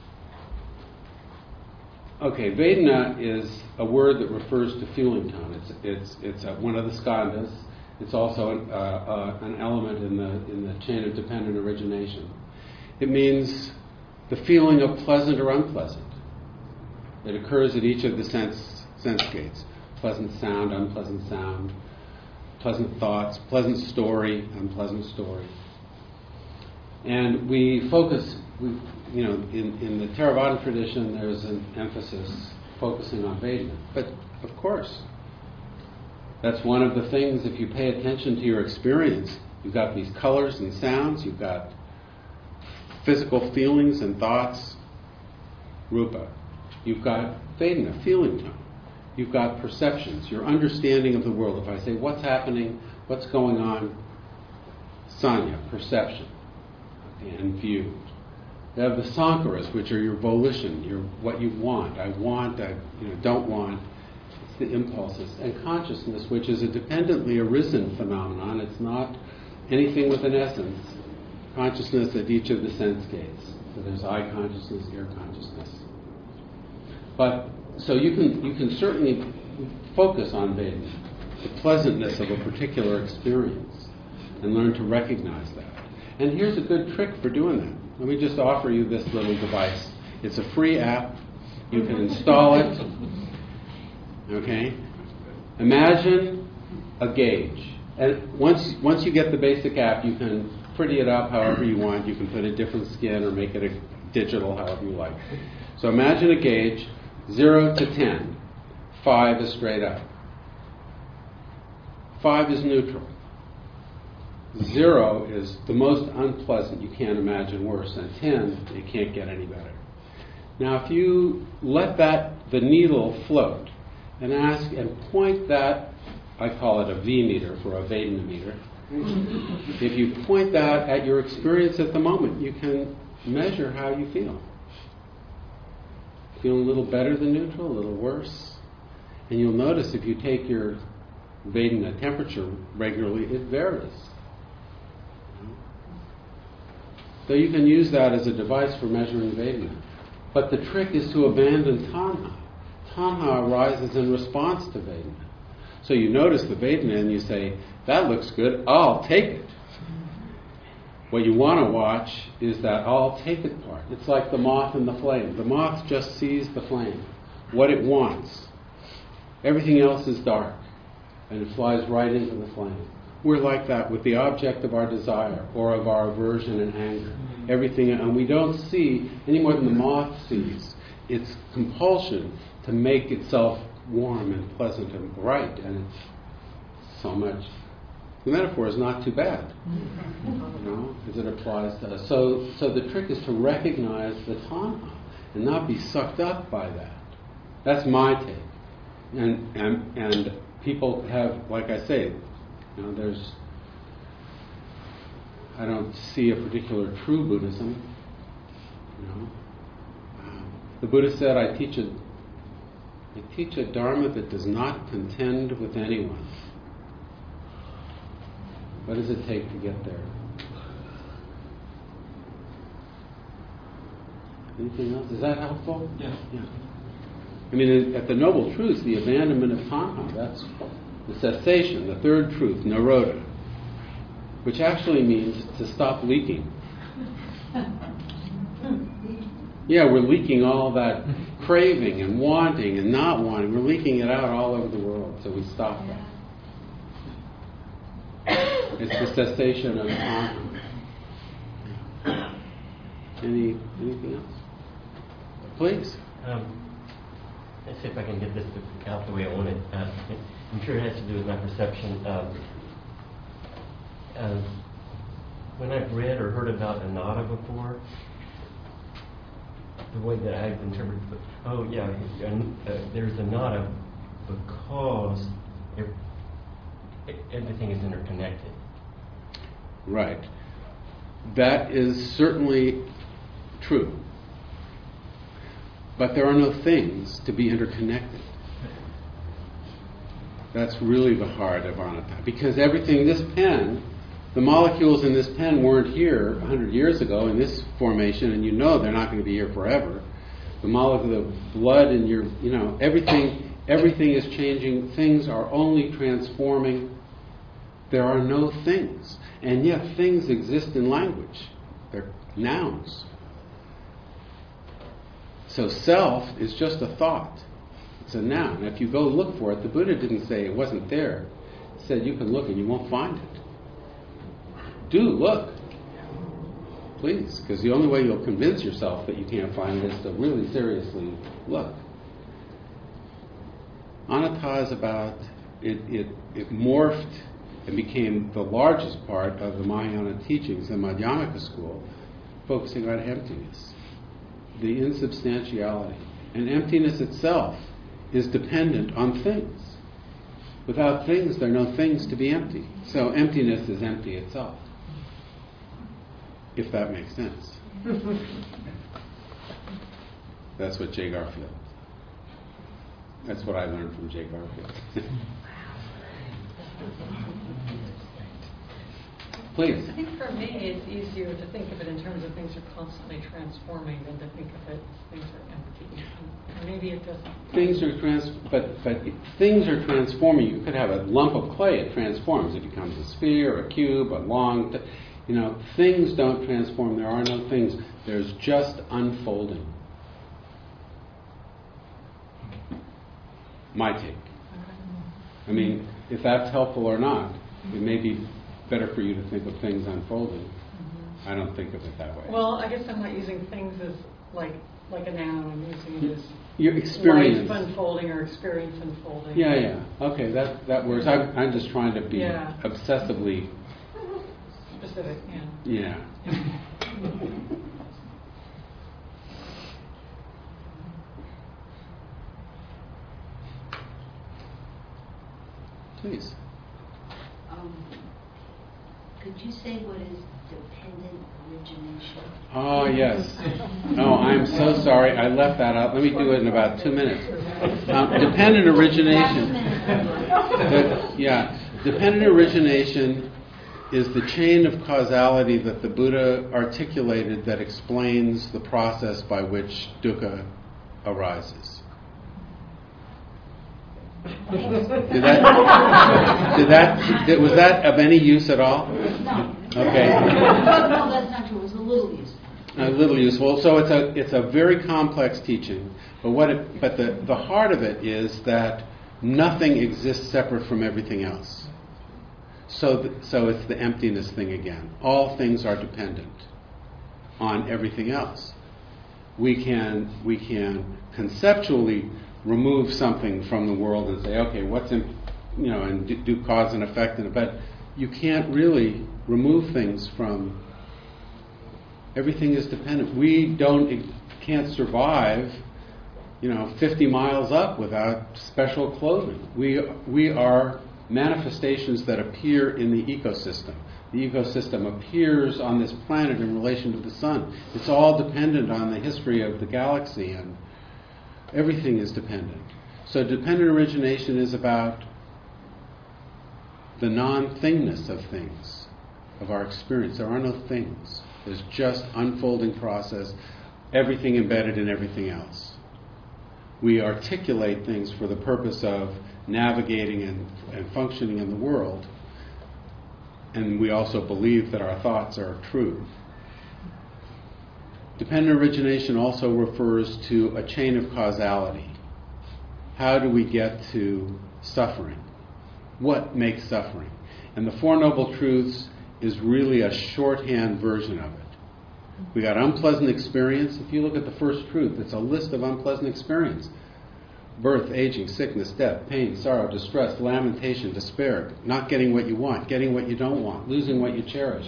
okay, Vedana is a word that refers to feeling tone. It's one of the skandhas. It's also an element in the chain of dependent origination. It means the feeling of pleasant or unpleasant. It occurs at each of the sense gates. Pleasant sound, unpleasant sound, pleasant thoughts, pleasant story, unpleasant story. And we focus, in the Theravada tradition, there's an emphasis focusing on Vedana. But of course, that's one of the things, if you pay attention to your experience, you've got these colors and sounds, you've got physical feelings and thoughts, rupa. You've got Vedana, feeling tone. You've got perceptions, your understanding of the world. If I say, what's happening, what's going on, sanya, perception, and view. You have the sankharas, which are your volition, what you want. I want, I don't want. It's the impulses. And consciousness, which is a dependently arisen phenomenon. It's not anything with an essence. Consciousness at each of the sense gates. So there's eye consciousness, ear consciousness. But so you can certainly focus on Vedana, the pleasantness of a particular experience, and learn to recognize that. And here's a good trick for doing that. Let me just offer you this little device. It's a free app. You can install it. Okay? Imagine a gauge. And once you get the basic app, you can pretty it up however you want. You can put a different skin or make it a digital, however you like. So imagine a gauge, 0 to 10. 5 is straight up. 5 is neutral. 0 is the most unpleasant. You can't imagine worse. And 10, it can't get any better. Now, if you let the needle float and ask and point that, I call it a V meter for a Vedana meter. If you point that at your experience at the moment, you can measure how you feel. Feeling a little better than neutral, a little worse. And you'll notice if you take your Vedana temperature regularly, it varies. So you can use that as a device for measuring Vedana. But the trick is to abandon Tanha. Tanha arises in response to Vedana. So you notice the Vedana and you say, that looks good, I'll take it. What you want to watch is that I'll take it part. It's like the moth and the flame. The moth just sees the flame, what it wants. Everything else is dark, and it flies right into the flame. We're like that with the object of our desire or of our aversion and anger. Everything, and we don't see any more than the moth sees its compulsion to make itself warm and pleasant and bright, and it's so much. The metaphor is not too bad, as it applies to us. So the trick is to recognize the tanha and not be sucked up by that. That's my take. And people have, like I say, I don't see a particular true Buddhism. The Buddha said, I teach a dharma that does not contend with anyone. What does it take to get there? Anything else? Is that helpful? Yeah. I mean, at the Noble Truths, the abandonment of tanha, that's the cessation, the third truth, nirodha, which actually means to stop leaking. Yeah, we're leaking all that craving and wanting and not wanting. We're leaking it out all over the world, so we stop that. It's the cessation of tanha. Anything else? Please. Let's see if I can get this out the way I want it. I'm sure it has to do with my perception. When I've read or heard about anatta before, the way that I've interpreted it, there's anatta because everything is interconnected. Right. That is certainly true. But there are no things to be interconnected. That's really the heart of anatta. Because everything, this pen, the molecules in this pen weren't here 100 years ago in this formation, and they're not going to be here forever. The molecule, the blood in your, everything is changing. Things are only transforming. There are no things. And yet things exist in language. They're nouns. So self is just a thought. It's a noun. If you go look for it, the Buddha didn't say it wasn't there. He said you can look and you won't find it. Do look. Please, because the only way you'll convince yourself that you can't find it is to really seriously look. Anatta is about, it morphed and became the largest part of the Mahayana teachings, the Madhyamaka school, focusing on emptiness, the insubstantiality. And emptiness itself is dependent on things. Without things, there are no things to be empty. So emptiness is empty itself, if that makes sense. That's what Jay Garfield. That's what I learned from Jay Garfield. Please. I think for me it's easier to think of it in terms of things are constantly transforming than to think of it as things are empty. And maybe it doesn't. Things are but things are transforming. You could have a lump of clay; it transforms. It becomes a sphere, a cube, a long. Things don't transform. There are no things. There's just unfolding. My take. I mean, if that's helpful or not, it may be better for you to think of things unfolding. Mm-hmm. I don't think of it that way. Well, I guess I'm not using things as like a noun. I'm using it as your experience life unfolding or experience unfolding. Yeah. Okay, that works. I'm just trying to be obsessively specific. Yeah. Please. Could you say what is dependent origination? Oh, yes. Oh, I'm so sorry. I left that out. Let me do it in about 2 minutes. Dependent origination. Dependent origination is the chain of causality that the Buddha articulated that explains the process by which dukkha arises. Was that of any use at all? No. Okay. No, that's not true. It was a little useful. A little useful. So it's a very complex teaching, but the heart of it is that nothing exists separate from everything else. So it's the emptiness thing again. All things are dependent on everything else. We can conceptually remove something from the world and say, okay, what's in, and do cause and effect in it, but you can't really remove things from. Everything is dependent. We can't survive, 50 miles up without special clothing. We are manifestations that appear in the ecosystem. The ecosystem appears on this planet in relation to the sun. It's all dependent on the history of the galaxy, and everything is dependent. So dependent origination is about the non-thingness of things, of our experience. There are no things. There's just unfolding process, everything embedded in everything else. We articulate things for the purpose of navigating and functioning in the world, and we also believe that our thoughts are true. Dependent origination also refers to a chain of causality. How do we get to suffering? What makes suffering? And the Four Noble Truths is really a shorthand version of it. We got unpleasant experience. If you look at the first truth, it's a list of unpleasant experience. Birth, aging, sickness, death, pain, sorrow, distress, lamentation, despair, not getting what you want, getting what you don't want, losing what you cherish.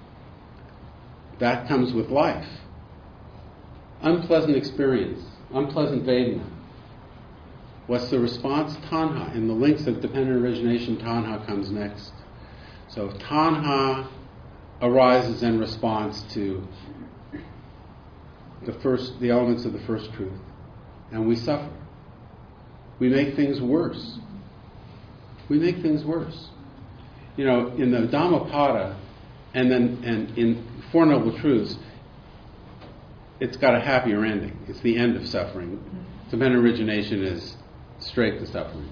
That comes with life. Unpleasant experience, unpleasant Vedana. What's the response? Tanha. In the links of dependent origination, Tanha comes next. So Tanha arises in response to the elements of the first truth, and we suffer. We make things worse. We make things worse. In the Dhammapada and in Four Noble Truths, it's got a happier ending. It's the end of suffering. Dependent origination is straight to suffering.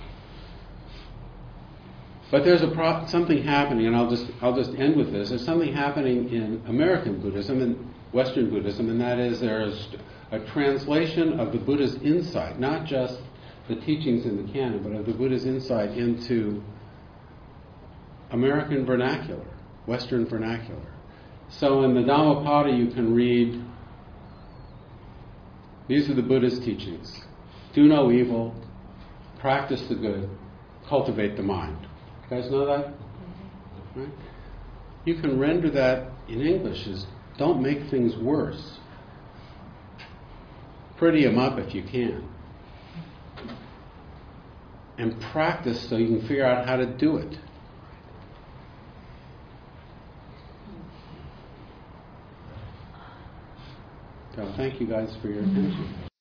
But there's something happening, and I'll just end with this. There's something happening in American Buddhism and Western Buddhism, and that is there's a translation of the Buddha's insight, not just the teachings in the canon, but of the Buddha's insight into American vernacular, Western vernacular. So in the Dhammapada you can read, these are the Buddha's teachings. Do no evil, practice the good, cultivate the mind. You guys know that? Right? You can render that in English as don't make things worse. Pretty them up if you can. And practice so you can figure out how to do it. So thank you guys for your attention.